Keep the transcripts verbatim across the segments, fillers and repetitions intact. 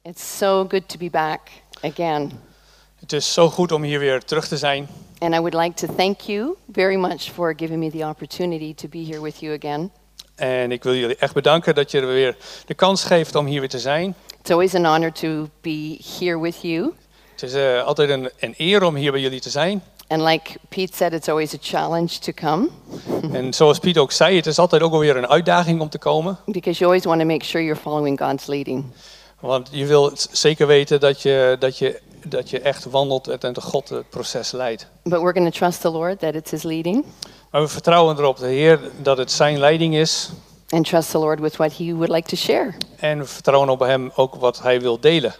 It's so good to be back again. Het is zo goed om hier weer terug te zijn. And I would like to thank you very much for giving me the opportunity to be here with you again. En ik wil jullie echt bedanken dat je er weer de kans geeft om hier weer te zijn. It's always an honor to be here with you. Het is uh, altijd een, een eer om hier bij jullie te zijn. And like Pete said, it's always a challenge to come. En zoals Piet ook zei, het is altijd ook alweer een uitdaging om te komen. Because you always want to make sure you're following God's leading. Want je wil zeker weten dat je, dat je, dat je echt wandelt en dat God het proces leidt. But we're going to trust the Lord that it's His leading. Maar we vertrouwen erop, de Heer, dat het zijn leiding is. And trust the Lord with what He would like to share. En we vertrouwen op Hem ook wat Hij wil delen.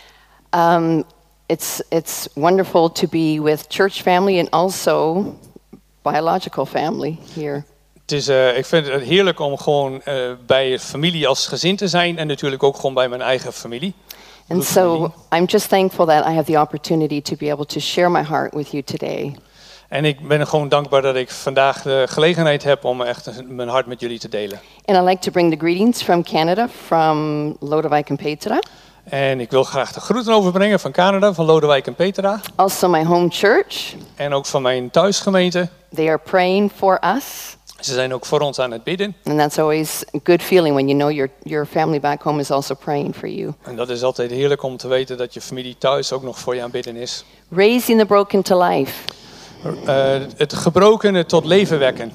Um, it's, it's wonderful to be with church family and also biological family here. Het is, uh, ik vind het heerlijk om gewoon uh, bij familie als gezin te zijn en natuurlijk ook gewoon bij mijn eigen familie. And so I'm just thankful that I have the opportunity to be able to share my heart with you today. En ik ben gewoon dankbaar dat ik vandaag de gelegenheid heb om echt mijn hart met jullie te delen. And I'd like to bring the greetings from Canada, from Lodewijk en Petra. En ik wil graag de groeten overbrengen van Canada, van Lodewijk en Petra. Also my home church. En ook van mijn thuisgemeente. They are praying for us. Ze zijn ook voor ons aan het bidden. And that's always a good feeling when you know your, your family back home is also praying for you. En dat is altijd heerlijk om te weten dat je familie thuis ook nog voor je aan bidden is. Raising the broken to life. Uh, het gebrokene tot leven wekken.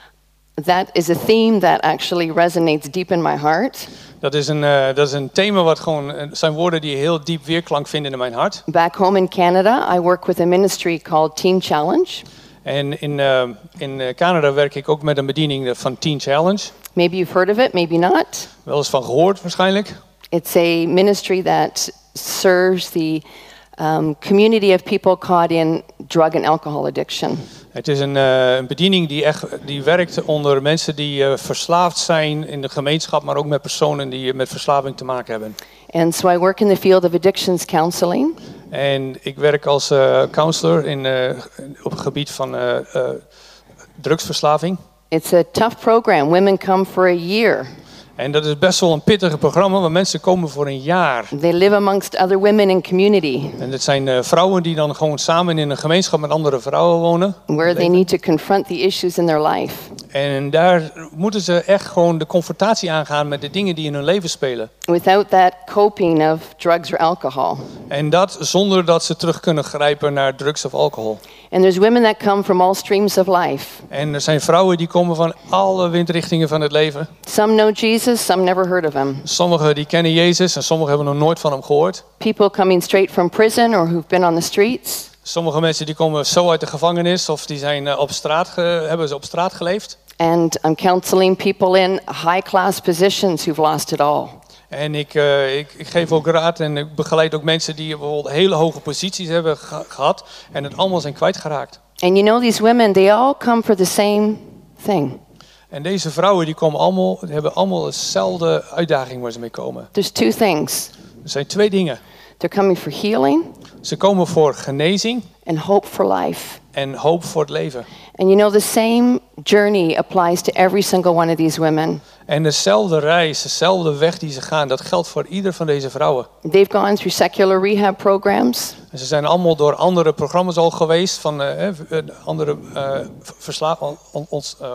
That is a theme that actually resonates deep in my heart. Dat is een, uh, dat is een thema wat gewoon, uh, zijn woorden die heel diep weerklank vinden in mijn hart. Back home in Canada, I work with a ministry called Teen Challenge. En in, uh, in Canada werk ik ook met een bediening van Teen Challenge. Maybe you've heard of it, maybe not. Wel eens van gehoord waarschijnlijk. It's a ministry that serves the um, community of people caught in drug and alcohol addiction. Het is een, uh, een bediening die, echt, die werkt onder mensen die uh, verslaafd zijn in de gemeenschap, maar ook met personen die met verslaving te maken hebben. And so I work in the field of addictions counseling. En ik werk als uh, counselor in, uh, op het gebied van uh, uh, drugsverslaving. It's a tough program. Women come for a year. En dat is best wel een pittige programma, want mensen komen voor een jaar. They live amongst other women in community. En het zijn uh, vrouwen die dan gewoon samen in een gemeenschap met andere vrouwen wonen. Where they need to confront the issues in their life. En daar moeten ze echt gewoon de confrontatie aangaan met de dingen die in hun leven spelen. Without that coping of drugs or alcohol. En dat zonder dat ze terug kunnen grijpen naar drugs of alcohol. And there's women that come from all streams of life. En er zijn vrouwen die komen van alle windrichtingen van het leven. Some know Jesus, some never heard of him. Sommigen die kennen Jezus en sommigen hebben nog nooit van hem gehoord. People coming straight from prison or who've been on the streets. Sommige mensen die komen zo uit de gevangenis of die zijn uh, op straat ge- hebben ze op straat geleefd. And I'm counseling people in high-class positions who've lost it all. En ik, uh, ik, ik geef ook raad en ik begeleid ook mensen die bijvoorbeeld hele hoge posities hebben ge- gehad en het allemaal zijn kwijtgeraakt. And you know these women, they all come for the same thing. En deze vrouwen die komen allemaal, die hebben allemaal dezelfde uitdaging waar ze mee komen. There's two things. Er zijn twee dingen. They're coming for healing Ze komen voor genezing and hope for life. en hoop voor het leven. And you know the same journey applies to every single one of these women. En dezelfde reis, dezelfde weg die ze gaan, dat geldt voor ieder van deze vrouwen. They've gone through secular rehab programs. En ze zijn allemaal door andere programma's al geweest, van uh, uh, andere uh, versla- on, ons, uh,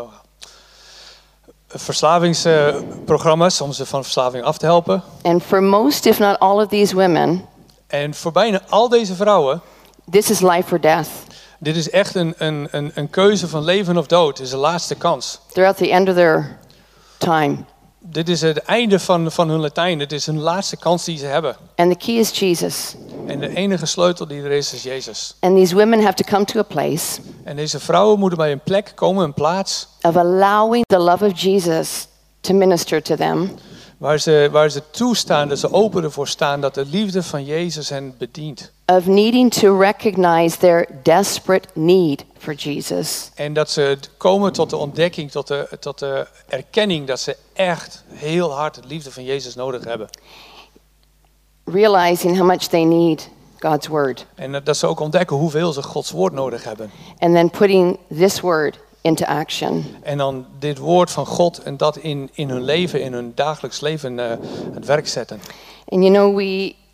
verslavingsprogramma's om ze van verslaving af te helpen. And for most, if not all of these women, En voor bijna al deze vrouwen, this is life or death. dit is echt een, een, een, een keuze van leven of dood. Dit is de laatste kans. They're at the end of their time. Dit is het einde van, van hun Latijn. Dit is hun laatste kans die ze hebben. And the key is Jesus. En de enige sleutel die er is, is Jezus. And these women have to come to a place En deze vrouwen moeten bij een plek komen, een plaats, of allowing the love of Jesus to minister to them. waar ze, waar ze toestaan, dat ze open ervoor staan, dat de liefde van Jezus hen bedient. Of needing to recognize their desperate need for Jesus. En dat ze komen tot de ontdekking, tot de, tot de erkenning dat ze echt heel hard de liefde van Jezus nodig hebben. Realizing how much they need God's word. En dat ze ook ontdekken hoeveel ze Gods woord nodig hebben. And then putting this word into action. En dan dit woord van God en dat in, in hun leven, in hun dagelijks leven uh, het werk zetten. And you know, we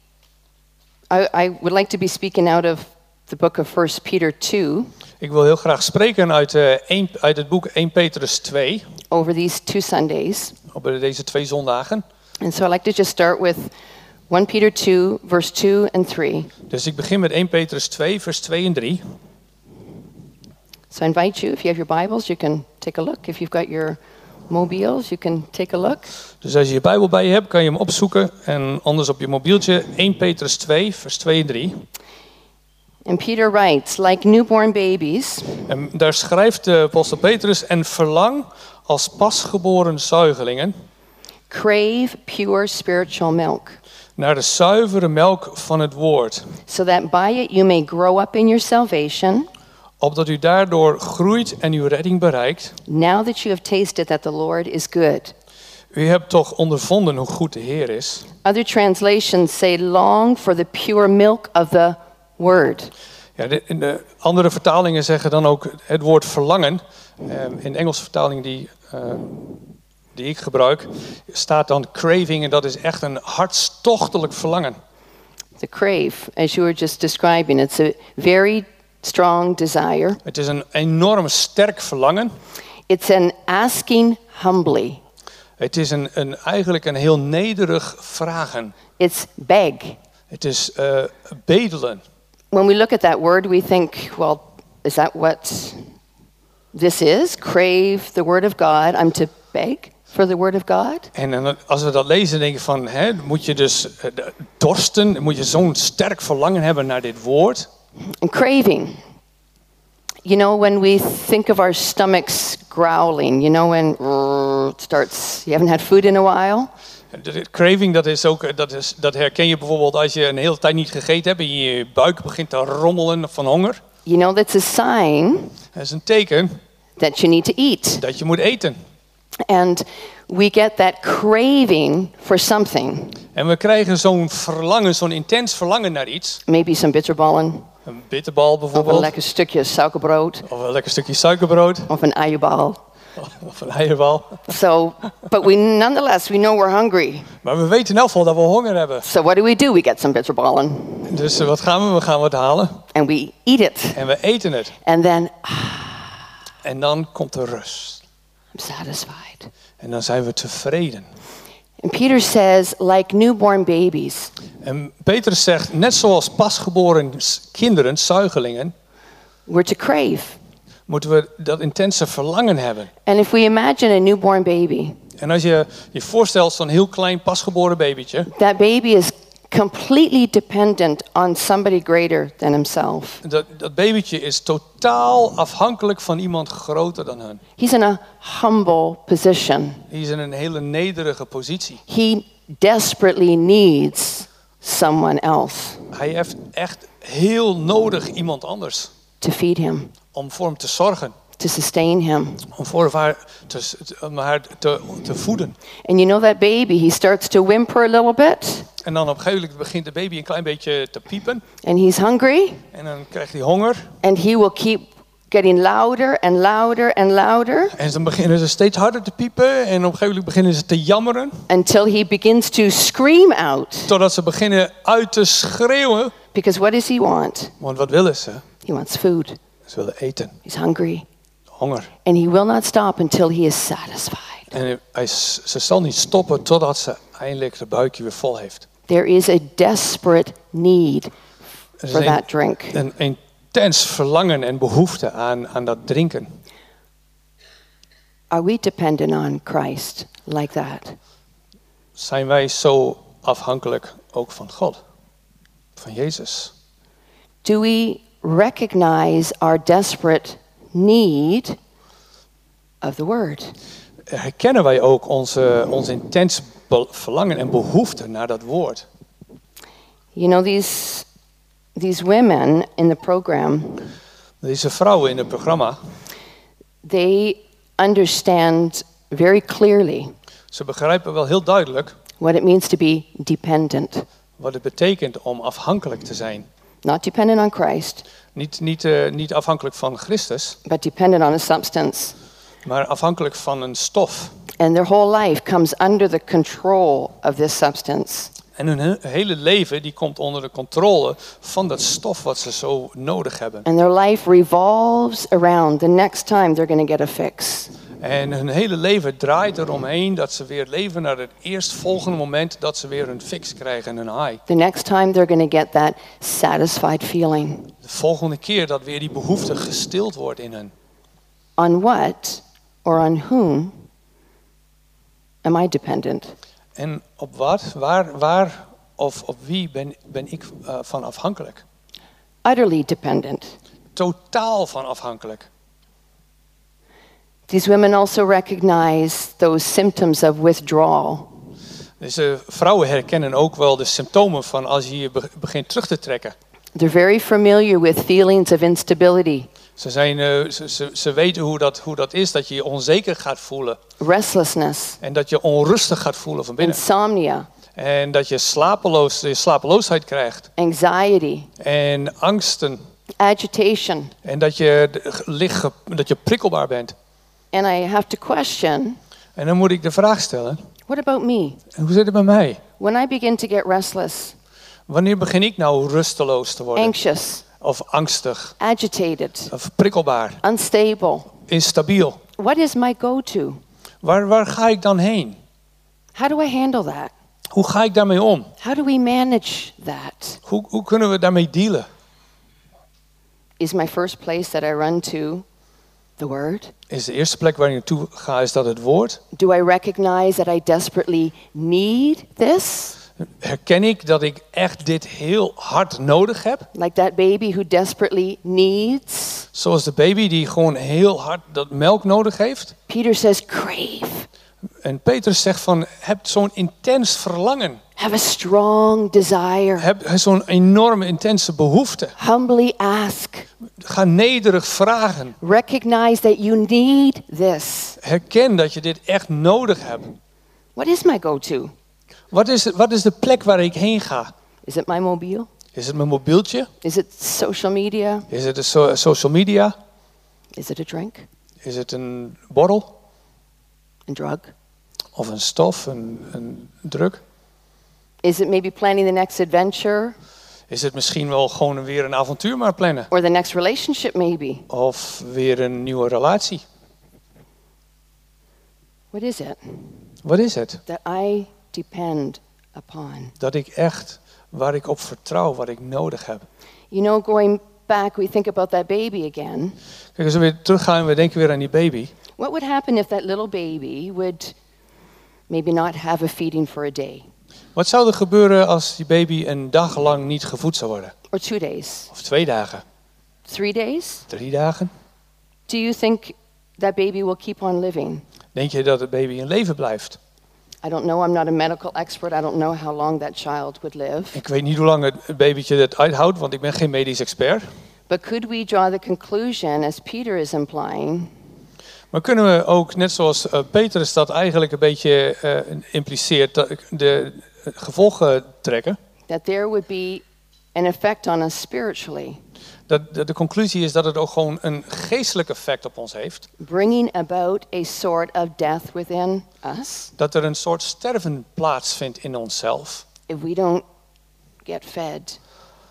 I, I would like to be speaking out of the book of First Peter two Ik wil heel graag spreken uit, uh, één, uit het boek Eerste Petrus twee, over these two Sundays. op deze twee zondagen. And so I'd like to just start with First Peter two, verse two and three. Dus ik begin met Eerste Petrus twee, vers twee en drie. So I invite you, if you have your Bibles, you can take a look. If you've got your mobiles, you can take a look. Dus als je je Bijbel bij je hebt, kan je hem opzoeken. En anders op je mobieltje, Eerste Petrus twee, vers twee en drie. And Peter writes, like newborn babies, En daar schrijft de apostel Petrus, en verlang als pasgeboren zuigelingen crave pure spiritual milk, naar de zuivere melk van het woord, so that by it you may grow up in your salvation, opdat u daardoor groeit en uw redding bereikt. now that you have tasted that the Lord is good. U hebt toch ondervonden hoe goed de Heer is. Other translations say long for the pure milk of the word. Ja, de, in de andere vertalingen zeggen dan ook het woord verlangen. Eh, in de Engelse vertaling die, eh, die ik gebruik, staat dan craving en dat is echt een hartstochtelijk verlangen. The crave, as you were just describing, it's a very strong desire. Het is een enorm sterk verlangen. It's an asking humbly. Het is een, een, eigenlijk een heel nederig vragen. It's beg. Het is uh, bedelen. When we look at that word, we think, well, is that what this is? Crave the word of God. I'm to beg for the word of God? En, en als we dat lezen, denken we van, hè, moet je dus uh, dorsten, moet je zo'n sterk verlangen hebben naar dit woord. And craving. You know, when we think of our stomachs growling, you know, when it starts, you haven't had food in a while. De craving, dat, is ook, dat, is, dat herken je bijvoorbeeld als je een hele tijd niet gegeten hebt en je buik begint te rommelen van honger. You know, that's a sign Dat is een teken that you need to eat. dat je moet eten. And we get that craving for something. En we krijgen zo'n verlangen, zo'n intens verlangen naar iets. Maybe some bitterballen, Een bitterbal of een bijvoorbeeld. lekker stukje suikerbrood, Of een lekker stukje suikerbrood. of een eierbal. Of een eierbal. So, but we nonetheless, we know we're hungry. Maar we weten in elk geval dat we honger hebben. So what do we do? We get some bitterballen Dus uh, wat gaan we? We gaan wat halen. and we eat it. En we eten het. And then En dan komt de rust. I'm satisfied. En dan zijn we tevreden. And Peter says, like newborn babies, En Petrus zegt, net zoals pasgeboren kinderen, zuigelingen, we're to crave. moeten we dat intense verlangen hebben. And if we imagine a newborn baby, En als je je voorstelt zo'n heel klein pasgeboren babytje, that baby is completely dependent on somebody greater than himself. dat, dat babytje is totaal afhankelijk van iemand groter dan hen. He's in a humble position. Die is in een hele nederige positie. He desperately needs someone else Hij heeft echt heel nodig iemand anders to feed him, om voor hem te zorgen. to sustain him. Om voor haar te, om haar te, te voeden. And you know that baby, he starts to whimper a little bit, En dan op een gegeven moment begint de baby een klein beetje te piepen. and he's hungry, En dan krijgt hij honger. and he will keep getting louder and louder and louder En dan beginnen ze steeds harder te piepen. En op een gegeven moment beginnen ze te jammeren. until he begins to scream out. Totdat ze beginnen uit te schreeuwen. Because what does he want? Want wat willen ze? He wants food. Ze willen eten. He's hungry. Honger. And he will not stop until he is satisfied. En hij, ze zal niet stoppen totdat ze eindelijk de buikje weer vol heeft. There is a desperate need Er is for een, that drink. een intens verlangen en behoefte aan, aan dat drinken. Are we dependent on Christ like that? Zijn wij zo afhankelijk ook van God? Van Jezus? Do we recognize our desperate need of the Word? Herkennen wij ook onze, ons intens be- verlangen en behoefte naar dat woord? You know, these, these women in the program, Deze vrouwen in het programma, they understand very clearly ze begrijpen wel heel duidelijk what it means to be dependent. wat het betekent om afhankelijk te zijn. Not dependent on Christ, Niet, niet, uh, niet afhankelijk van Christus, but dependent on a substance. maar afhankelijk van een stof. And their whole life comes under the control of this substance. En hun he- hele leven die komt onder de controle van dat stof wat ze zo nodig hebben. And their life revolves around the next time they're going to get a fix. En hun hele leven draait eromheen dat ze weer leven naar het eerstvolgende moment dat ze weer een fix krijgen en een high. The next time they're going to get that satisfied feeling. De volgende keer dat weer die behoefte gestild wordt in hen. On what or on whom am I dependent? En op wat, waar, waar of op wie ben, ben ik uh, van afhankelijk? Utterly dependent. Totaal van afhankelijk. These women also recognize those symptoms of withdrawal. Deze vrouwen herkennen ook wel de symptomen van als je je be- begint terug te trekken. They're very familiar with feelings of instability, Ze, zijn, uh, ze, ze, ze weten hoe dat, hoe dat is, dat je je onzeker gaat voelen. restlessness, En dat je onrustig gaat voelen van binnen. insomnia, En dat je slapeloos, je slapeloosheid krijgt. anxiety, En angsten. agitation. En dat je, de- licht ge- dat je prikkelbaar bent. And I have to question, En dan moet ik de vraag stellen, what about me? en hoe zit het bij mij? When I begin to get restless, Wanneer begin ik nou rusteloos te worden? anxious, Of angstig? agitated, Of prikkelbaar? unstable, Instabiel? what is my go-to? Waar, waar ga ik dan heen? How do I handle that? Hoe ga ik daarmee om? How do we manage that? Hoe, hoe kunnen we daarmee dealen? Is my first place that I run to the Word? Is de eerste plek waar ik naartoe ga, is dat het woord? Do I recognize that I desperately need this? Herken ik dat ik echt dit heel hard nodig heb? Like that baby who desperately needs? Zoals de baby die gewoon heel hard dat melk nodig heeft. Peter says, crave. En Petrus zegt van, heb zo'n intens verlangen. Have a strong desire. Heb zo'n enorme intense behoefte. Humbly ask. Ga nederig vragen. Recognize that you need this. Herken dat je dit echt nodig hebt. What is my go-to? Wat is, het- wat is de plek waar ik heen ga? Is it my mobile? Is het mijn mobieltje? Is it social media? Is het de so- social media? Is it a drink? Is het een borrel? A drug? Of een stof, een, een druk? Is it maybe planning the next adventure Is het misschien wel gewoon weer een avontuur maar plannen? or the next relationship maybe? Of weer een nieuwe relatie? What is it Wat is het? that I depend upon? Dat ik echt, waar ik op vertrouw, wat ik nodig heb. You know, going back, we think about that baby again. Kijk, als we weer teruggaan en we denken weer aan die baby. What would happen if that little baby would maybe not have a feeding for a day Wat zou er gebeuren als die baby een dag lang niet gevoed zou worden? or two days, Of twee dagen? three days? Drie dagen? Do you think that baby will keep on living? Denk je dat het baby in leven blijft? I don't know. I'm not a medical expert. I don't know how long that child would live. Ik weet niet hoe lang het het babytje dat uithoudt, want ik ben geen medisch expert. But could we draw the conclusion, as Peter is implying, Maar kunnen we ook, net zoals uh, Petrus dat eigenlijk een beetje uh, impliceert, dat de uh, gevolgen trekken? that there would be an effect on us spiritually, Dat de, de conclusie is dat het ook gewoon een geestelijk effect op ons heeft. bringing about a sort of death within us Dat er een soort sterven plaatsvindt in onszelf if we don't get fed?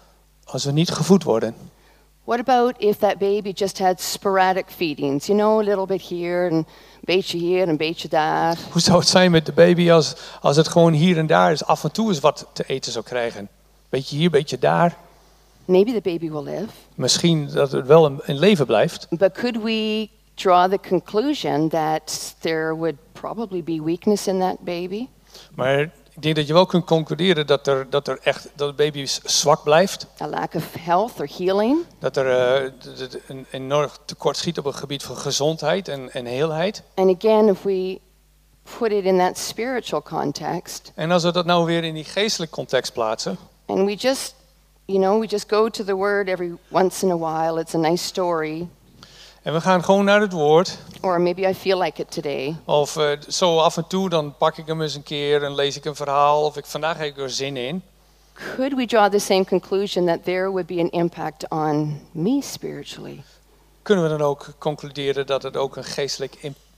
als we niet gevoed worden. What about if that baby just had sporadic feedings? You know, a little bit here and een beetje hier en een beetje daar. Hoe zou het zijn met de baby als, als het gewoon hier en daar is, af en toe eens wat te eten zou krijgen? Beetje hier, beetje daar. Maybe the baby will live. Misschien dat het wel in in leven blijft. But could we draw the conclusion that there would probably be weakness in that baby? Maar ik denk dat je wel kunt concluderen dat er, dat er echt dat het baby zwak blijft. A lack of health or healing? Dat er uh, d- d- een enorm tekort schiet op het gebied van gezondheid en, en heelheid. And again, if we put it in that spiritual context, En als we dat nou weer in die geestelijke context plaatsen. and we just, you know, we just go to the word every once in a while, it's a nice story, En we gaan gewoon naar het woord. or maybe I feel like it today. Of uh, zo af en toe dan pak ik hem eens een keer en lees ik een verhaal. Of ik, vandaag heb ik er zin in. Could we draw the same conclusion that there would be an impact on me spiritually? Kunnen we dan ook concluderen dat het ook een geestelijk im-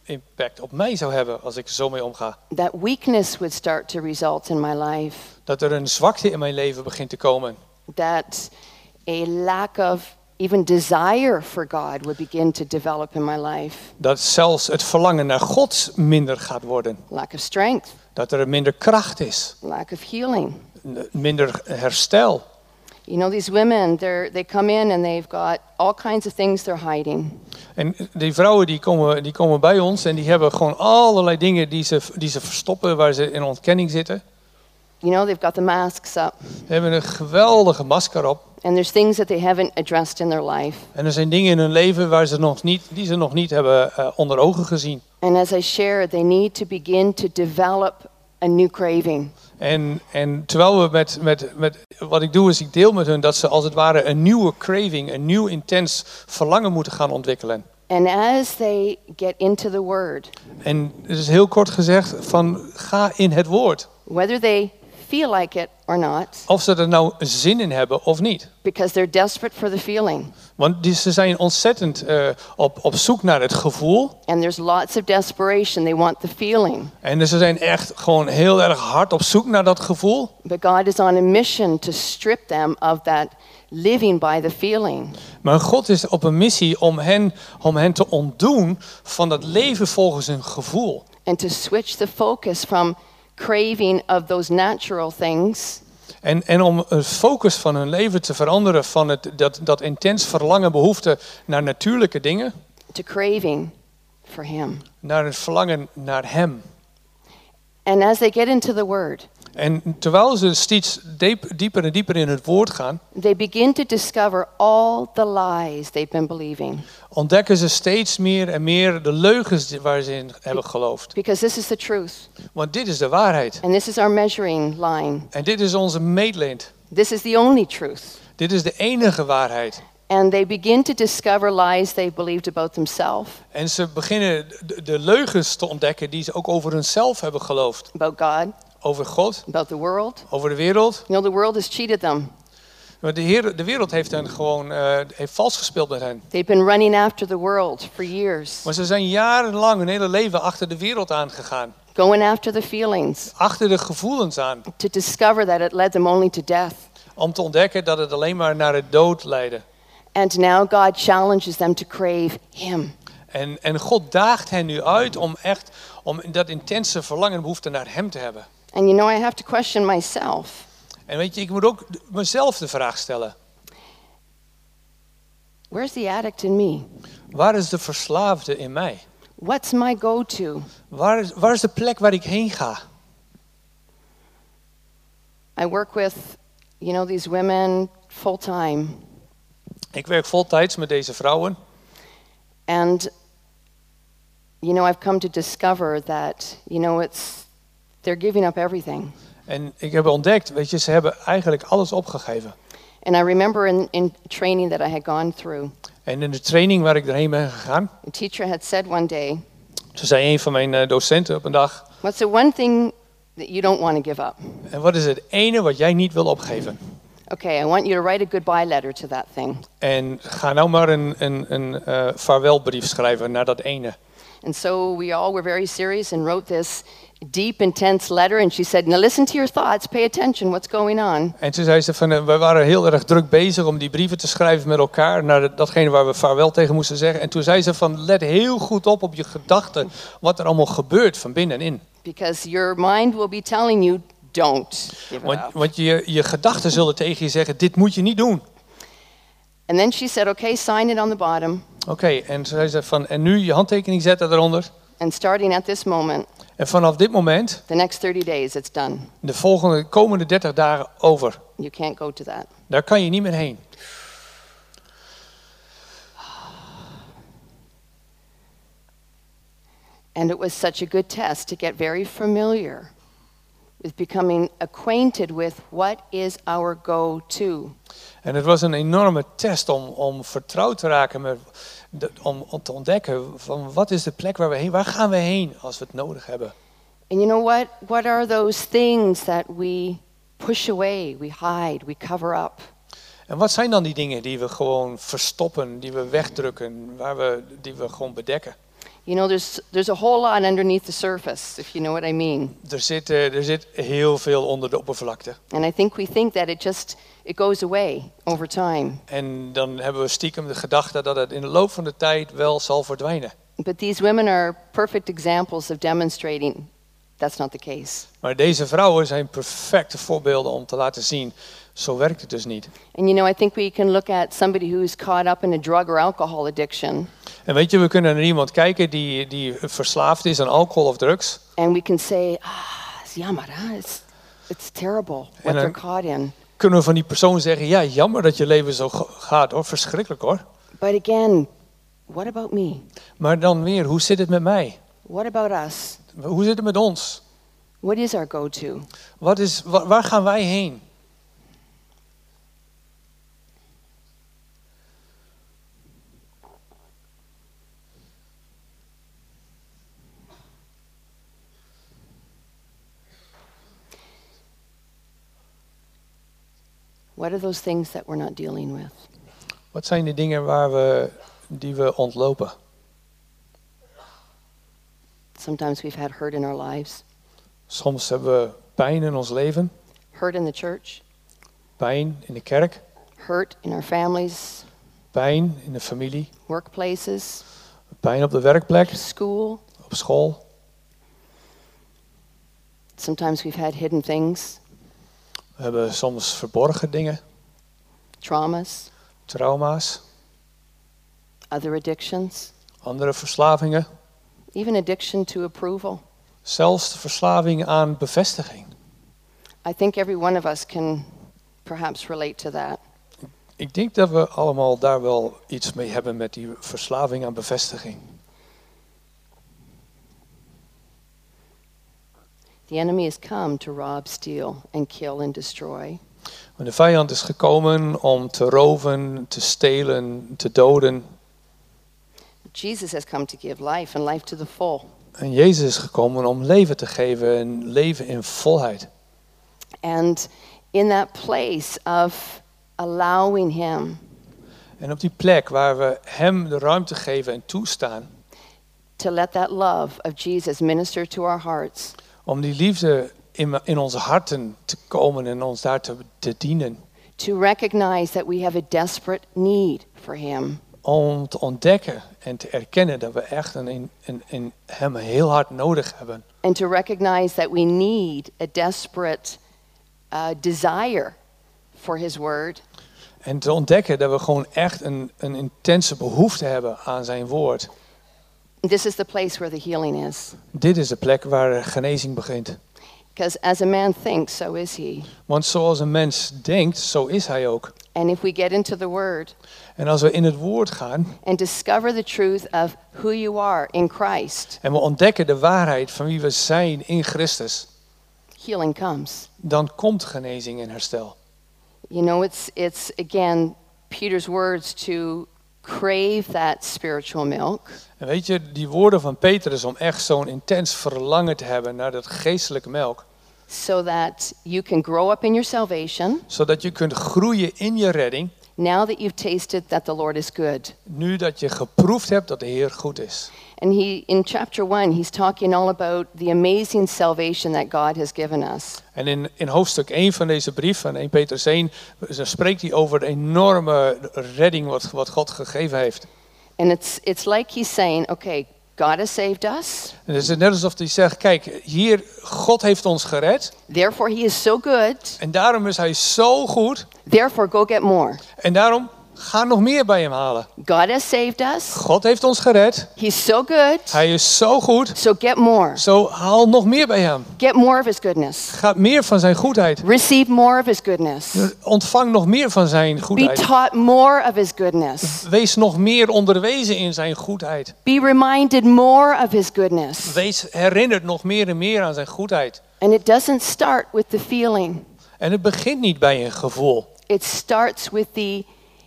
impact op mij zou hebben als ik er zo mee omga. That weakness would start to result in my life. Dat er een zwakte in mijn leven begint te komen. That a lack of even desire for God would begin to develop in my life. Dat zelfs het verlangen naar God minder gaat worden. Lack of strength. Dat er minder kracht is. Lack of healing. Minder herstel. You know, these women, they're, they come in and they've got all kinds of things they're hiding. En die vrouwen die komen, die komen bij ons en die hebben gewoon allerlei dingen die ze, die ze verstoppen, waar ze in ontkenning zitten. You know, they've got the masks up. Ze hebben een geweldige masker op. And there's things that they haven't addressed in their life. En er zijn dingen in hun leven waar ze nog niet, die ze nog niet hebben uh, onder ogen gezien. And as I share, they need to begin to develop a new craving. En, en terwijl we met, met, met, wat ik doe is ik deel met hun dat ze als het ware een nieuwe craving, een nieuw intens verlangen moeten gaan ontwikkelen. And as they get into the word, En het is heel kort gezegd van ga in het woord. whether they feel like it or not, Of ze er nou zin in hebben of niet. because they're desperate for the feeling. Want die, ze zijn ontzettend uh, op, op zoek naar het gevoel. And there's lots of desperation. They want the feeling. En ze zijn echt gewoon heel erg hard op zoek naar dat gevoel. But God is on a mission to strip them of that living by the feeling. Maar God is op een missie om hen, om hen te ontdoen van dat leven volgens een gevoel. And to switch the focus from craving of those natural things En, en om het focus van hun leven te veranderen van het, dat, dat intens verlangen, behoefte naar natuurlijke dingen. to craving for Him. Naar het verlangen naar Hem. And as they get into the Word, En terwijl ze steeds diep, dieper en dieper in het woord gaan, they begin to discover all the lies they've been believing. ontdekken ze steeds meer en meer de leugens waar ze in hebben geloofd. Because this is the truth. Want dit is de waarheid. And this is our measuring line. En dit is onze meetlint. This is the only truth. Dit is de enige waarheid. And they begin to discover lies they believed about themselves, En ze beginnen de, de leugens te ontdekken die ze ook over hunzelf hebben geloofd. about God, Over God, about the world. over de wereld. You know, the world has cheated them. Maar de, Heer, de wereld heeft hen gewoon uh, heeft vals gespeeld met hen. They've been running after the world for years, Maar ze zijn jarenlang hun hele leven achter de wereld aangegaan. going after the feelings, Achter de gevoelens aan. to discover that it led them only to death. Om te ontdekken dat het alleen maar naar het dood leidde. And now God challenges them to crave Him. En, en God daagt hen nu uit om echt om dat intense verlangen en behoefte naar Hem te hebben. And you know, I have to question myself. En weet je, ik moet ook mezelf de vraag stellen. Where's the addict in me? Waar is de verslaafde in mij? What's my go-to? Waar is, waar is de plek waar ik heen ga? I work with, you know, these women full-time. Ik werk voltijds met deze vrouwen. And, you know, I've come to discover that, you know, it's, they're giving up everything. En ik heb ontdekt, weet je, ze hebben eigenlijk alles opgegeven. And I remember in, in training that I had gone through, En in de training waar ik erheen ben gegaan, a teacher had said one day, toen zei een van mijn uh, docenten op een dag, what's the one thing that you don't want to give up? en wat is het ene wat jij niet wil opgeven? Okay, I want you to write a goodbye letter to that thing. En ga nou maar een, een, een uh, vaarwelbrief schrijven naar dat ene. And so we all were very serious and wrote this deep, intense letter. And she said, now listen to your thoughts, pay attention, what's going on? En toen zei ze van, uh, we waren heel erg druk bezig om die brieven te schrijven met elkaar naar de, datgene waar we vaarwel tegen moesten zeggen. En toen zei ze van, let heel goed op op je gedachten, wat er allemaal gebeurt van binnenin. Because your mind will be telling you, don't give it Want, up. want je, je gedachten zullen tegen je zeggen, dit moet je niet doen. And then she said, okay, sign it on the bottom. Oké, okay, en ze zei van, en nu je handtekening zetten eronder. And starting at this moment, En vanaf dit moment, the next thirty days, it's done. de volgende komende dertig dagen over. You can't go to that. Daar kan je niet meer heen. And it was such a good test to get very familiar with becoming acquainted with what is our go-to. En het was een enorme test om, om vertrouwd te raken met, de, om, om te ontdekken van wat is de plek waar we heen, waar gaan we heen als we het nodig hebben. And you know what? What are those things that we push away, we hide, we cover up? En wat zijn dan die dingen die we gewoon verstoppen, die we wegdrukken, waar we, die we gewoon bedekken? You know, there's there's a whole lot underneath the surface, if you know what I mean. Er zit, uh, er zit heel veel onder de oppervlakte. And I think we think that it just it goes away over time. En dan hebben we stiekem de gedachte dat het in de loop van de tijd wel zal verdwijnen. But these women are perfect examples of demonstrating that's not the case. Maar deze vrouwen zijn perfecte voorbeelden om te laten zien, zo werkt het dus niet. And you know, I think we can look at somebody who's caught up in a drug or alcohol addiction. En weet je, we kunnen naar iemand kijken die, die verslaafd is aan alcohol of drugs. And we can say, ah, it's jammer, huh? It's, it's terrible what En dan- they're caught in. Kunnen we van die persoon zeggen, ja, jammer dat je leven zo ga- gaat hoor, verschrikkelijk hoor. But again, what about me? Maar dan weer, hoe zit het met mij? What about us? Hoe zit het met ons? What is our go-to? Wat is, wa- waar gaan wij heen? What are those things that we're not dealing with? Wat zijn de dingen waar we, die we ontlopen? Sometimes we've had hurt in our lives, Soms hebben we pijn in ons leven, hurt in the church, pijn in de kerk, hurt in our families, pijn in de familie, workplaces, pijn op de werkplek, school. op school. Sometimes we've had hidden things, We hebben soms verborgen dingen, traumas, trauma's, other addictions, andere verslavingen. even addiction to approval. Zelfs de verslaving aan bevestiging. I think every one of us can perhaps relate to that. Ik denk dat we allemaal daar wel iets mee hebben met die verslaving aan bevestiging. The enemy has come to rob, steal, and kill and destroy. Maar de vijand is gekomen om te roven, te stelen, te doden. Jesus has come to give life and life to the full. En Jezus is gekomen om leven te geven en leven in volheid. And in that place of allowing him En op die plek waar we hem de ruimte geven en toestaan, to let that love of Jesus minister to our hearts, om die liefde in, in onze harten te komen en ons daar te, te dienen. to recognize that we have a desperate need for him, Om te ontdekken en te erkennen dat we echt een, een, een, een hem heel hard nodig hebben. and to recognize that we need a desperate uh, desire for his word, En te ontdekken dat we gewoon echt een, een intense behoefte hebben aan zijn woord. this is the place where the healing is. Dit is de plek waar genezing begint. Because as a man thinks, so is he. Want zoals een mens denkt, zo is hij ook. And if we get into the word En als we in het woord gaan and discover the truth of who you are in Christ, en we ontdekken de waarheid van wie we zijn in Christus, healing comes. dan komt genezing en herstel. You know, it's it's again Peter's words to crave that spiritual milk, En weet je, die woorden van Petrus om echt zo'n intens verlangen te hebben naar dat geestelijke melk, so that you can grow up in your salvation, zodat je kunt groeien in je redding, now that you've tasted that the Lord is good. nu dat je geproefd hebt dat de Heer goed is. And he in chapter one, he's talking all about the amazing salvation that God has given us. En in, in hoofdstuk één van deze brief, van Eerste Petrus één, spreekt hij over de enorme redding wat, wat God gegeven heeft. And it's it's like he's saying, okay, God has saved us, En het is net alsof hij zegt, kijk, hier, God heeft ons gered. therefore he is so good, En daarom is hij zo goed. therefore go get more. En daarom, ga nog meer bij hem halen. God has saved us, God heeft ons gered. he's so good, Hij is zo goed. so get more. Zo, haal nog meer bij hem. Get more of his goodness. Ga meer van zijn goedheid. Receive more of his goodness. Ontvang nog meer van zijn Be goedheid. taught more of his goodness. Wees nog meer onderwezen in zijn goedheid. Be reminded more of his goodness. Wees herinnerd nog meer en meer aan zijn goedheid. And it doesn't start with the feeling. En het begint niet bij een gevoel. It starts with the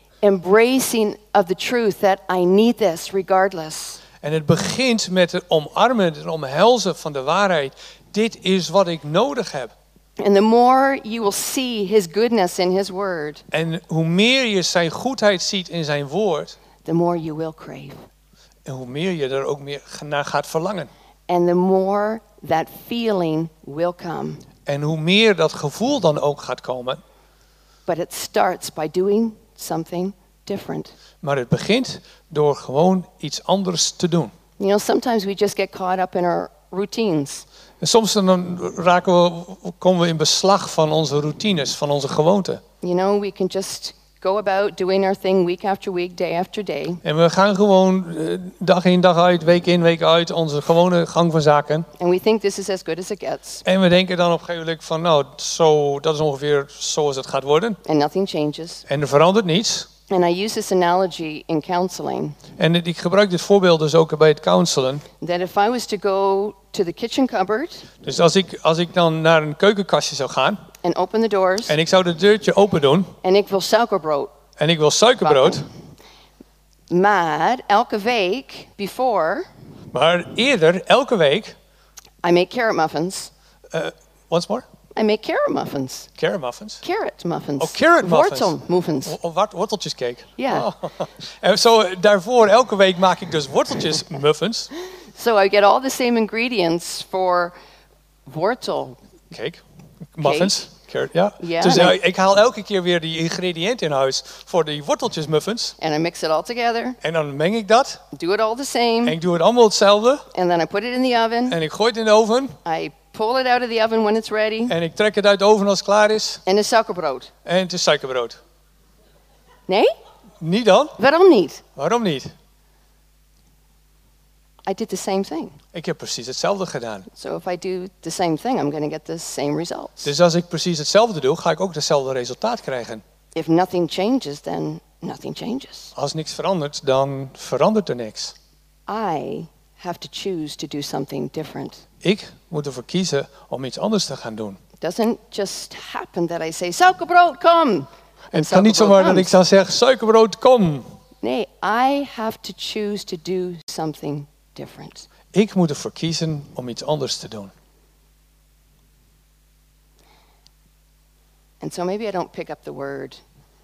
embracing of the truth that I need this regardless. En het begint met het omarmen, het omhelzen van de waarheid. Dit is wat ik nodig heb. And the more you will see his goodness in his word, En hoe meer je zijn goedheid ziet in zijn woord, the more you will crave. En hoe meer je er ook meer naar gaat verlangen. And the more that feeling will come. En hoe meer dat gevoel dan ook gaat komen. But it starts by doing something different. Maar het begint door gewoon iets anders te doen. You know, sometimes we just get caught up in our routines. En soms dan raken we, komen we in beslag van onze routines, van onze gewoonten. You know, we can just go about doing our thing week after week, day after day. En we gaan gewoon uh, dag in dag uit, week in week uit, onze gewone gang van zaken. And we think this is as good as it gets. En we denken dan op een gegeven moment van, nou, zo, dat is ongeveer zoals het gaat worden. And nothing changes. En er verandert niets. And I use this analogy in counseling. En ik gebruik dit voorbeeld dus ook bij het counselen. That if I was to go to the kitchen cupboard Dus als ik, als ik dan naar een keukenkastje zou gaan and open the doors en ik zou het deurtje open doen en ik wil suikerbrood. en ik wil suikerbrood, Maar elke week before maar eerder, elke week, I make carrot muffins. uh, once more, I make carrot muffins. carrot muffins. Carrot muffins. Oh, carrot muffins. Wortel muffins. Of wat, worteltjescake. Ja. Oh. En zo daarvoor, elke week maak ik dus worteltjes muffins. So I get all the same ingredients for wortel. Cake, muffins. Carrot, ja. Ja, Dus en uh, ik- ik haal elke keer weer die ingrediënten in huis voor die worteltjes muffins. And I mix it all together. En dan meng ik dat. Do it all the En same. ik doe het allemaal hetzelfde. And then I put it in the oven. En ik gooi het in de oven. I pull it out of the oven when it's ready. En ik trek het uit de oven als het klaar is. En een suikerbrood. En het is suikerbrood. Nee? Niet dan? Waarom niet? Waarom niet? I did the same thing. Ik heb precies hetzelfde gedaan. So if I do the same thing, I'm going to get the same results. Dus als ik precies hetzelfde doe, ga ik ook hetzelfde resultaat krijgen. If nothing changes, then nothing changes. Als niks verandert, dan verandert er niks. I have to choose to do something different. Ik moet ervoor kiezen om iets anders te gaan doen. It doesn't just happen that I say, suikerbrood, kom. En het kan niet zomaar dat ik dan zeg, suikerbrood, kom. Nee, I have to choose to do something different. Ik moet ervoor kiezen om iets anders te doen. And so maybe I don't pick up the word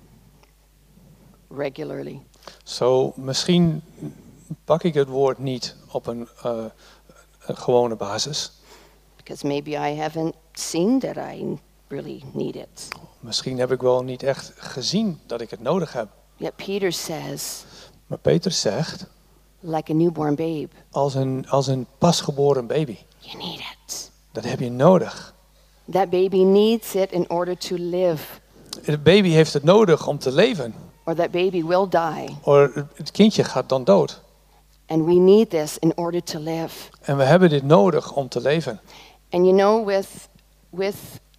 regularly. Zo, misschien pak ik het woord niet op een, uh, een gewone basis. Because maybe I haven't seen that I really need it. Misschien heb ik wel niet echt gezien dat ik het nodig heb. Yet Peter says, Maar Peter zegt, like a newborn babe, als een, als een pasgeboren baby. you need it. Dat heb je nodig. That baby needs it in order to live, Het baby heeft het nodig om te leven. or that baby will die. Of het kindje gaat dan dood. And we need this in order to live. En we hebben dit nodig om te leven. And you know, with, with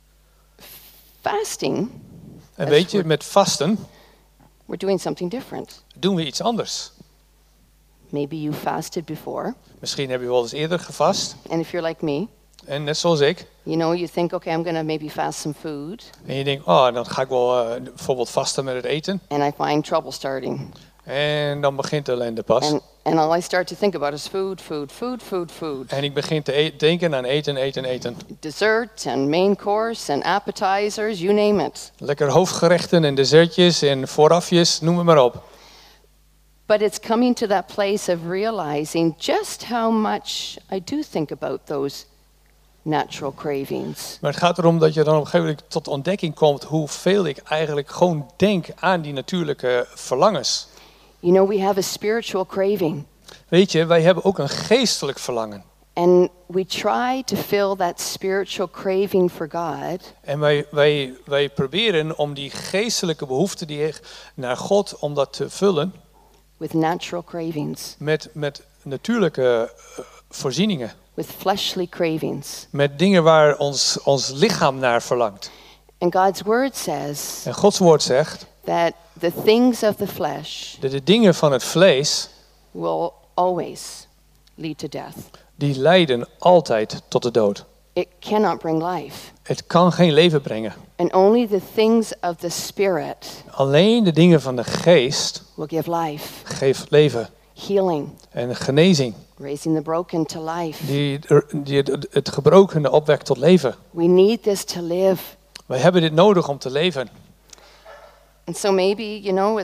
fasting, En weet je, met vasten we're doing something different. doen we iets anders. Maybe you fasted before, Misschien heb je wel eens eerder gevast. and if you're like me, En net zoals ik. you know, you think, okay, I'm going to maybe fast some food, En je denkt, oh, dan ga ik wel uh, bijvoorbeeld vasten met het eten. and I find trouble starting. En dan begint de ellende pas. And, and all I start to think about is food, food, food, food, food. En ik begin te e- denken aan eten, eten, eten. Dessert and main course and appetizers, you name it. Lekker hoofdgerechten en dessertjes en voorafjes, noem het maar op. But it's coming to that place of realizing just how much I do think about those natural cravings. Maar het gaat erom dat je dan op een gegeven moment tot ontdekking komt hoeveel ik eigenlijk gewoon denk aan die natuurlijke verlangens. You know, we have a spiritual craving, Weet je, wij hebben ook een geestelijk verlangen. and we try to fill that spiritual craving for God En wij, wij, wij proberen om die geestelijke behoefte die je naar God, om dat te vullen with natural cravings, met, met natuurlijke uh, voorzieningen. with fleshly cravings. Met dingen waar ons, ons lichaam naar verlangt. And God's word says En Gods woord zegt that the things of the flesh dat de dingen van het vlees, will always lead to death. die leiden altijd tot de dood. It cannot bring life. Het kan geen leven brengen. And only the things of the Spirit Alleen de dingen van de geest will give life, geven leven healing, en genezing. raising the broken to life. Die, die het, het gebrokene opwekt tot leven. We need this to live. Wij hebben dit nodig om te leven. And so maybe, you know, it's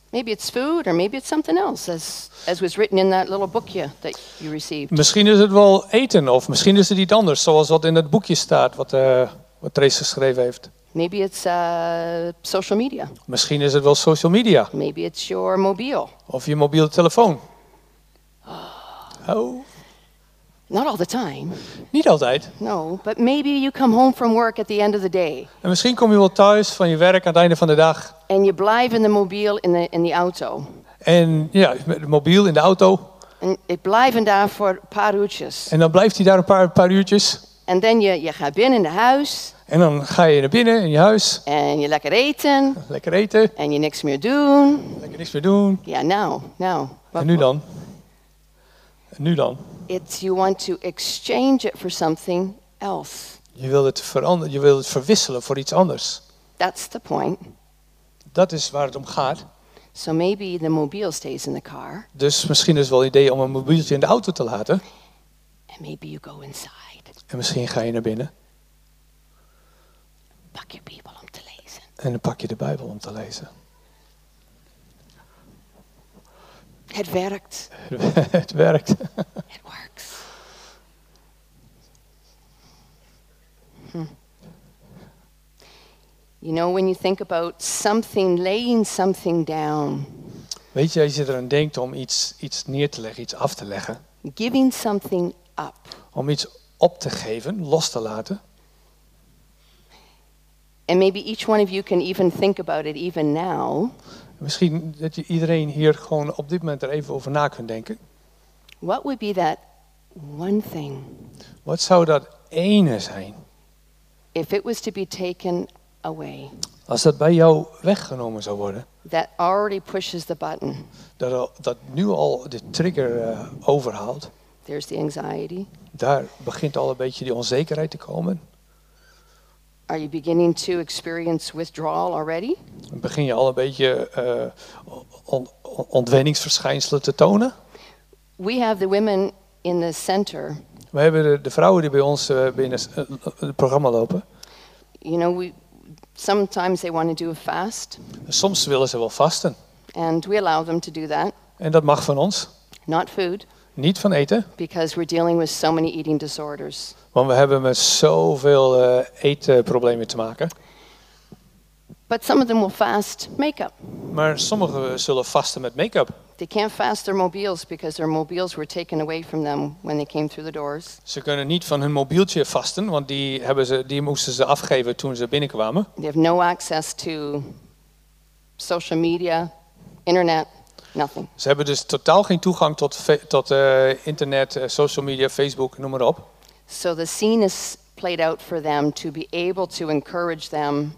Maybe it's food or maybe it's something else, as, as was written in that little bookje that you received. Misschien is het wel eten of misschien is het iets anders, zoals wat in het boekje staat, wat, uh, wat Trace geschreven heeft. Maybe it's uh, social media. Misschien is het wel social media. Maybe it's your mobile. Of je mobiele telefoon. Oh. Not all the time. Niet altijd. No, but maybe you come home from work at the end of the day. En misschien kom je wel thuis van je werk aan het einde van de dag. And you blijft in the mobile in the in the auto. En ja, met de mobiel in de auto. En ik blijf daar voor een paar uurtjes. En dan blijft hij daar een paar, paar uurtjes. En dan je, je gaat binnen in de huis. En dan ga je naar binnen in je huis. En je lekker eten. Lekker eten. En je niks meer doen. Lekker niks meer doen. Ja, nou, nou. En nu dan? En nu dan? It's you want to exchange it for something else. Je wilt het veranderen, je wilt het verwisselen voor iets anders. That's the point. Dat is waar het om gaat. So maybe the mobile stays in the car. Dus misschien is het wel een idee om een mobieltje in de auto te laten. And maybe you go inside. En misschien ga je naar binnen. Pak je Bijbel om te lezen. En dan pak je de Bijbel om te lezen. Het werkt. Het werkt. It works. Hmm. You know, when you think about something, laying something down. Weet je, als je eraan denkt om iets, iets neer te leggen, iets af te leggen. Giving something up. Om iets op te geven, los te laten. And maybe each one of you can even think about it even now. Misschien dat je iedereen hier gewoon op dit moment er even over na kunt denken. What would be that one thing? Wat zou dat ene zijn? If it was to be taken away. Als dat bij jou weggenomen zou worden. That already pushes the button. Dat, al, dat nu al de trigger uh, overhaalt. There's the anxiety. Daar begint al een beetje die onzekerheid te komen. Are you beginning to experience withdrawal already? Begin je al een beetje uh, on, on, ontwenningsverschijnselen te tonen? We have the women in the center. We hebben de, de vrouwen die bij ons uh, binnen uh, het programma lopen. You know, we sometimes they want to do a fast. Soms willen ze wel vasten. And we allow them to do that. En dat mag van ons. Not food. Niet van eten. Because we're dealing with so many eating disorders. Want we hebben met zoveel uh, eetproblemen te maken. But some of them will fast make-up. Maar sommigen zullen vasten met make-up. They can't fast their mobiles because their mobiles were taken away from them when they came through the doors. Ze kunnen niet van hun mobieltje vasten, want die, hebben ze, die moesten ze afgeven toen ze binnenkwamen. They have no access to social media, internet, nothing. Ze hebben dus totaal geen toegang tot, tot uh, internet, uh, social media, Facebook, noem maar op. So the scene is played out for them to be able to encourage them.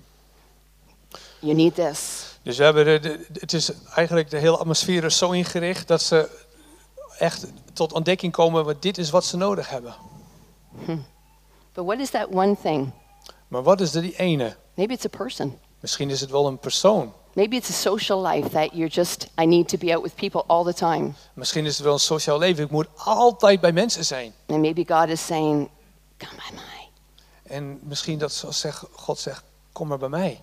You need this. Dus we hebben de, de, het is eigenlijk de hele atmosfeer is zo ingericht dat ze echt tot ontdekking komen, want dit is wat ze nodig hebben. Hmm. But what is that one thing? Maar wat is er die ene? Maybe it's a person. Misschien is het wel een persoon. Maybe it's a social life that you're just, I need to be out with people all the time. Misschien is het wel een sociaal leven. Ik moet altijd bij mensen zijn. And maybe God is saying, come by me. En misschien dat zeg, God zegt, kom maar bij mij.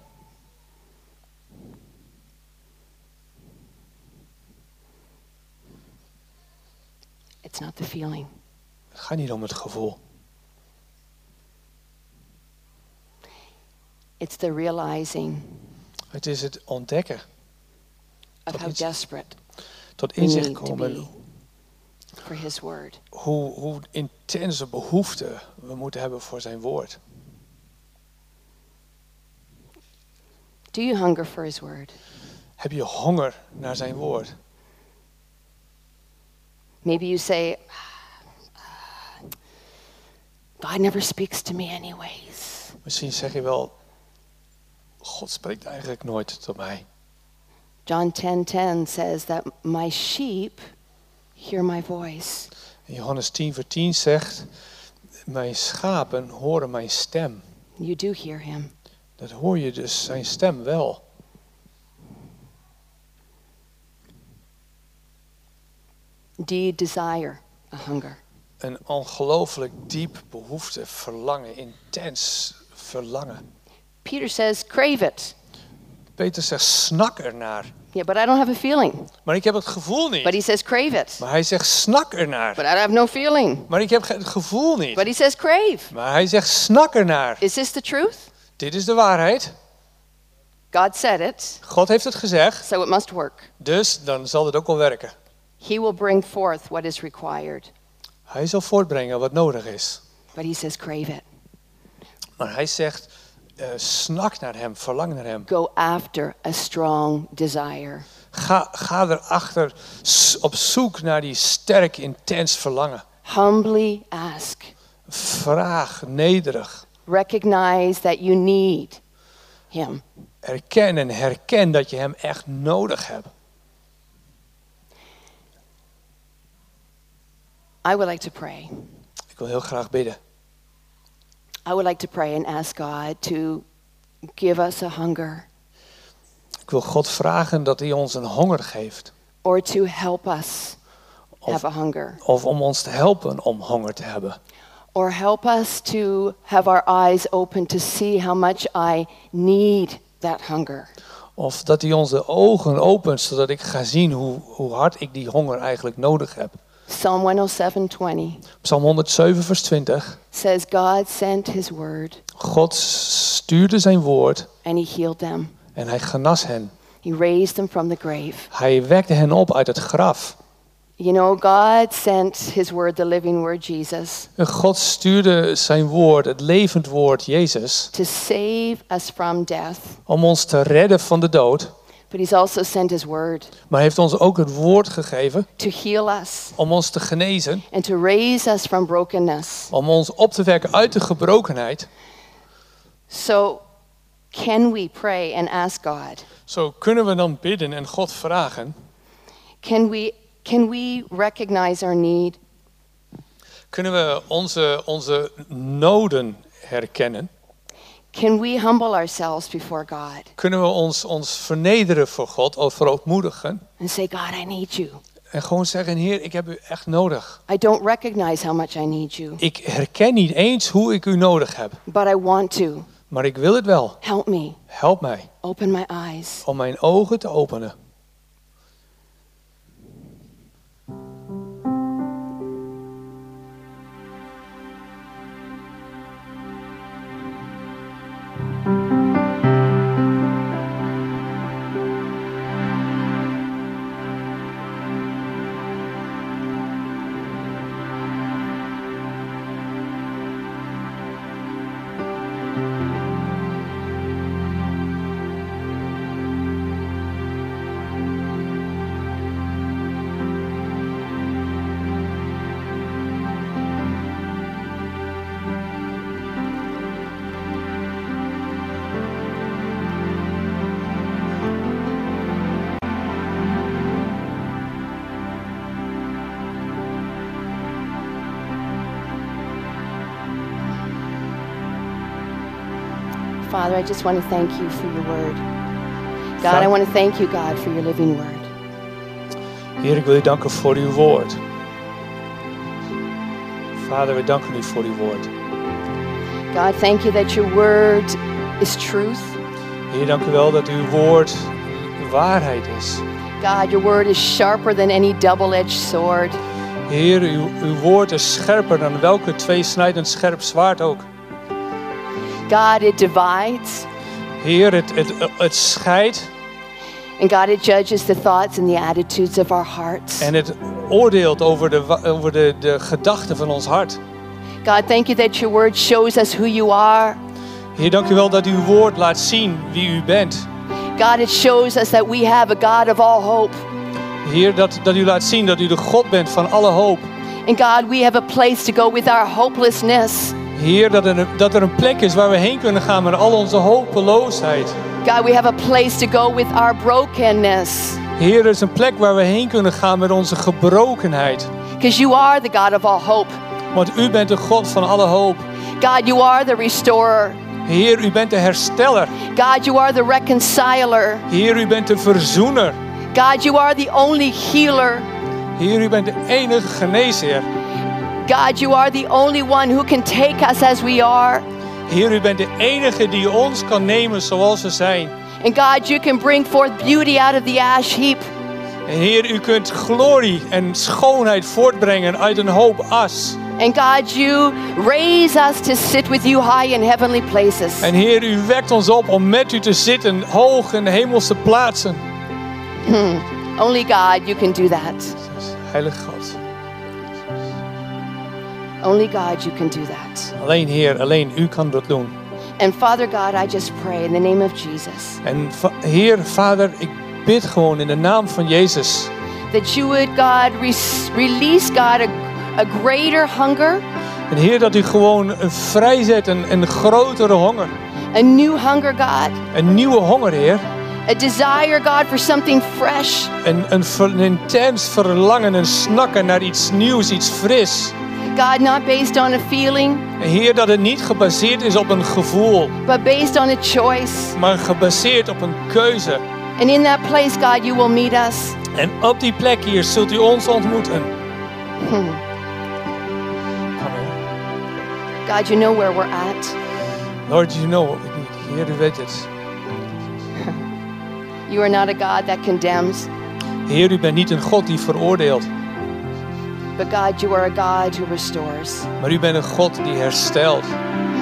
It's not the feeling. Het gaat niet om het gevoel. It's the realizing. Het is het ontdekken. Of tot how iets, desperate tot we inzicht need to komen. be for His word. Hoe, hoe intense behoefte we moeten hebben voor zijn woord. Do you hunger for His word? Heb je honger naar zijn woord? Maybe you say, God never speaks to me anyways. Misschien zeg je wel, God spreekt eigenlijk nooit tot mij. John ten ten says that my sheep hear my voice. En Johannes tien vers tien zegt, mijn schapen horen mijn stem. You do hear him. Dat hoor je dus zijn stem wel. Do you desire a hunger? Een ongelooflijk diep behoefte, verlangen, intens verlangen. Peter says, crave it. Peter zegt, snak ernaar. Yeah, but I don't have a feeling. Maar ik heb het gevoel But niet. he says crave it. Maar hij zegt snak ernaar. But I have no feeling. Maar ik heb ge- het gevoel niet. But he says crave. Maar hij zegt snak ernaar. Is this the truth? Dit is de waarheid. God said it, God heeft het gezegd. so it must work. Dus dan zal het ook wel werken. He will bring forth what is required. Hij zal voortbrengen wat nodig is. But he says crave it. Maar hij zegt uh, snak naar hem, verlang naar hem. Go after a strong desire. Ga, ga erachter s- op zoek naar die sterk, intens verlangen. Humbly ask. Vraag, nederig. Recognize that you need him. Erken en herken dat je hem echt nodig hebt. I would like to pray. Ik wil heel graag bidden. I would like to pray and ask God to give us a hunger Ik wil God vragen dat hij ons een honger geeft. or to help us Of, have a hunger. of om ons te helpen om honger te hebben. Or help us to have our eyes open to see how much I need that hunger. Of dat hij ons de ogen opent zodat ik ga zien hoe, hoe hard ik die honger eigenlijk nodig heb. Psalm one oh seven twenty Psalm honderdzeven vers twintig. says God sent his word God stuurde zijn woord and he healed them. en hij genas hen. He raised them from the grave. Hij wekte hen op uit het graf. You know, God sent his word, the living word, Jesus, En God stuurde zijn woord, het levend woord, Jezus, to save us from death. om ons te redden van de dood. But he's also sent his word Maar hij heeft ons ook het woord gegeven to heal us om ons te genezen. and to raise us from brokenness. Om ons op te wekken uit de gebrokenheid. So, can we pray and ask God? Zo kunnen we dan bidden en God vragen. Can we can we recognize our need? Kunnen we onze, onze noden herkennen? Can we humble ourselves before God Kunnen we ons, ons vernederen voor God of verootmoedigen? and say, God, I need you. En gewoon zeggen, Heer, ik heb u echt nodig. I don't recognize how much I need you, Ik herken niet eens hoe ik u nodig heb. but I want to. Maar ik wil het wel. Help me. Help mij Open my eyes. om mijn ogen te openen. Father, I just want to thank you for your word. God, I want to thank you, God, for your living word. Heer, ik wil u danken voor uw woord. Vader, we danken u voor uw woord. God, thank you that your word is truth. Heer, dank u wel dat uw woord waarheid is. God, your word is sharper than any double-edged sword. Heer, uw, uw woord is scherper dan welke tweesnijdend scherp zwaard ook. God, it divides. Heer, het, het, het scheidt And God, it judges the thoughts and the attitudes of our hearts. en het oordeelt over de, wa- over de, de gedachten van ons hart. God, thank you that your word shows us who you are. Heer, dank u wel dat uw woord laat zien wie u bent. God, it shows us that we have a God of all hope. Heer, dat, dat u laat zien dat u de God bent van alle hoop. And God, we have a place to go with our hopelessness. Heer, dat er, dat er een plek is waar we heen kunnen gaan met al onze hopeloosheid. God, we have a place to go with our brokenness. Heer, er is een plek waar we heen kunnen gaan met onze gebrokenheid. Because you are the God of all hope. Want u bent de God van alle hoop. God, you are the restorer. Heer, u bent de hersteller. God, you are the reconciler. Heer, u bent de verzoener. God, you are the only healer. Heer, u bent de enige geneesheer. God, you are the only one who can take us as we are. Heer, u bent de enige die ons kan nemen zoals we zijn. And God, you can bring forth beauty out of the ash heap. En Heer, u kunt glorie en schoonheid voortbrengen uit een hoop as. And God, you raise us to sit with you high in heavenly places. En Heer, u wekt ons op om met u te zitten, hoog in de hemelse plaatsen. Hmm. Only God, you can do that. Heilige God. Only God, you can do that. Alleen Heer, alleen u kan dat doen. And Father God, I just pray in the name of Jesus. En va- Heer, Vader, ik bid gewoon in de naam van Jezus. That you would, God, re- release, God, a, a greater hunger. En Heer, dat u gewoon een vrijzet, een, een grotere honger. A new hunger, God. Een nieuwe honger, Heer. A desire, God, for something fresh. Een, een, ver- een intens verlangen, een snakken naar iets nieuws, iets fris. God, not based on a feeling, En Heer, dat het niet gebaseerd is op een gevoel, but based on a choice. maar gebaseerd op een keuze. And in that place, God, you will meet us. En op die plek hier zult u ons ontmoeten. Hmm. Kom, Heer. God, you know where we're at. Lord, you know what we need. Heer, u weet het. You are not a God that condemns, Heer, u bent niet een God die veroordeelt. but God, you are a God who restores. Maar u bent een God die herstelt.